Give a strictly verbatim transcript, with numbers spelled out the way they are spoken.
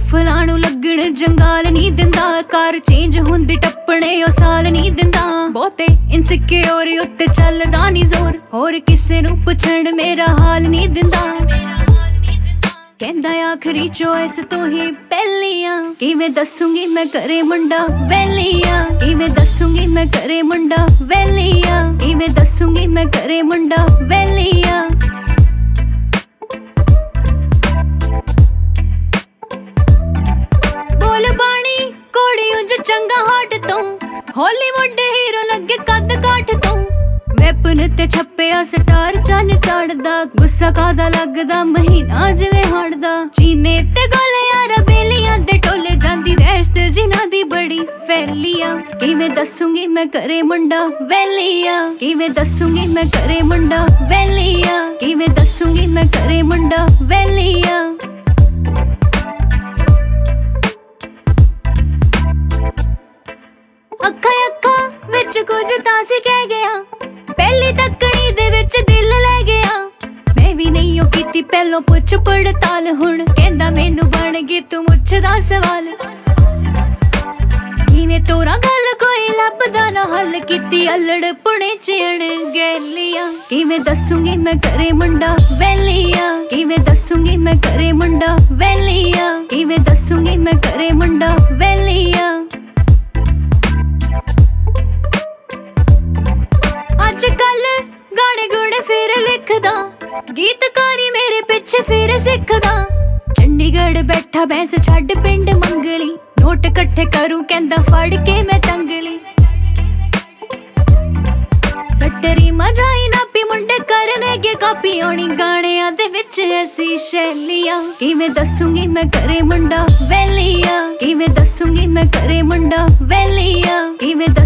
ਸਫਲਾਂ ਨੂੰ ਲੱਗਣ ਜੰਗਾਲ ਨਹੀਂ ਦਿੰਦਾ, ਕਾਰ ਚੇਂਜ ਹੁੰਦੀ ਟੱਪਣੇ ਉਹ ਸਾਲ ਨਹੀਂ ਦਿੰਦਾ। ਬਹੁਤੇ ਇਨਸਿਕਿਉਰੀ ਉੱਤੇ ਚੱਲਦਾ ਨੀ ਜ਼ੋਰ, ਹੋਰ ਕਿਸੇ ਨੂੰ ਪੁੱਛਣ ਮੇਰਾ ਹਾਲ ਨਹੀਂ ਦਿੰਦਾ। ਕਹਿੰਦਾ ਆਖਰੀ ਚੋਇਸ ਤੂੰ ਹੀ ਪਹਿਲੀ ਆ, ਕਿਵੇਂ ਦੱਸੂਗੀ ਮੈਂ ਘਰੇ ਮੁੰਡਾ ਵੈਲੀ ਆ, ਕਿਵੇਂ ਦੱਸੂਗੀ ਮੈਂ ਘਰੇ ਮੁੰਡਾ ਵੈਲੀ ਆ, ਕਿਵੇਂ ਦੱਸੂਗੀ ਮੈਂ ਘਰੇ ਮੁੰਡਾ ਵੈਲੀ ਆ। ਬੋਲ ਬਾਣੀ ਕੋੜੀ ਉਂਝ ਚੰਗਾ ਹੱਟ ਤੋਂ, ਹਾਲੀਵੁੱਡ ਹੀਰੋ ਲੱਗੇ ਕੱਦ ਕਾਠ ਤੋਂ। ਵੈਪਨ ਤੇ ਛੱਪਿਆ ਸਟਾਰ ਚੰਨ ਚੜਦਾ, ਗੁੱਸਾ ਕਾਦਾ ਲੱਗਦਾ ਮਹੀਨਾ ਜਿਵੇਂ ਹੜਦਾ। ਚੀਨੇ ਤੇ ਗੱਲ ਯਾਰਾ ਬੇਲੀਆਂ ਦੇ ਟੋਲੇ ਜਾਂਦੀ ਰੈਸਟ ਜਿਨ੍ਹਾਂ ਦੀ ਬੜੀ ਫੈਲੀ ਆ, ਕਿਵੇਂ ਦੱਸੂਗੀ ਮੈਂ ਘਰੇ ਮੁੰਡਾ ਵੈਲੀ ਆ, ਕਿਵੇਂ ਦੱਸੂਗੀ ਮੈਂ ਘਰੇ ਮੁੰਡਾ ਵੈਲੀ ਆ, ਕਿਵੇਂ ਦੱਸੂਗੀ ਮੈਂ ਘਰੇ ਮੁੰਡਾ ਵੈਲੀ ਆ। ਅੱਖਾਂ ਅੱਖਾਂ ਵਿੱਚ ਕੁਝ ਤਾਂ ਸੀ ਕਹਿ ਗਿਆ, ਪਹਿਲੀ ਤੱਕਣੀ ਦੇ ਵਿੱਚ ਦਿਲ ਲੈ ਗਿਆ। ਮੈਂ ਵੀ ਨਹੀਂ ਉਹ ਕੀਤੀ ਪਹਿਲੋਂ ਪੁੱਛ ਪੜਤਾਲ, ਹੁਣ ਕਹਿੰਦਾ ਮੈਨੂੰ ਬਣ ਗਈ ਤੂੰ ਮੁੱਛਦਾ ਸਵਾਲ। ਕਿਵੇਂ ਤੋਰਾ ਗੱਲ ਕੋਈ ਲੱਭਦਾ ਨਾ ਹੱਲ, ਕੀਤੀ ਅਲੜ ਪੁਣੇ ਚਿਣ ਗੈਲੀਆਂ। ਕਿਵੇਂ ਦੱਸੂਗੀ ਮੈਂ ਘਰੇ ਮੁੰਡਾ ਵੈਲੀ ਆ, ਕਿਵੇਂ ਦੱਸੂਗੀ ਮੈਂ ਘਰੇ ਮੁੰਡਾ ਵੈਲੀ ਆ, ਕਿਵੇਂ ਦੱਸੂਗੀ ਮੈਂ ਘਰੇ ਮੁੰਡਾ ਵੈਲੀ ਆ। ਅੱਜ ਕੱਲ ਗਾਣੇ ਗੁਣੇ ਫਿਰ ਲਿਖਦਾ, ਗੀਤਕਾਰੀ ਮੇਰੇ ਪਿੱਛੇ ਫਿਰ ਸਿੱਖਦਾ। ਚੰਡੀਗੜ੍ਹ ਬੈਠਾ ਬੈਂਸ ਛੱਡ ਪਿੰਡ ਮੰਗਲੀ, ਨੋਟ ਇਕੱਠੇ ਕਰੂ ਕਹਿੰਦਾ ਫੜ ਕੇ ਮੈਂ ਟੰਗਲੀ। ਸੱਟਰੀ ਮਜਾਈ ਨਾਪੀ ਮੁੰਡੇ ਕਰਨਗੇ ਕਾਪੀ, ਆਉਣੀ ਗਾਣਿਆਂ ਦੇ ਵਿੱਚ ਐਸੀ ਸ਼ੈਲੀਆਂ। ਕਿਵੇਂ ਦੱਸੂਗੀ ਮੈਂ ਘਰੇ ਮੁੰਡਾ ਵੈਲੀ ਆ, ਕਿਵੇਂ ਦੱਸੂਗੀ ਮੈਂ ਘਰੇ ਮੁੰਡਾ ਵੈਲੀ ਆ, ਕਿਵੇਂ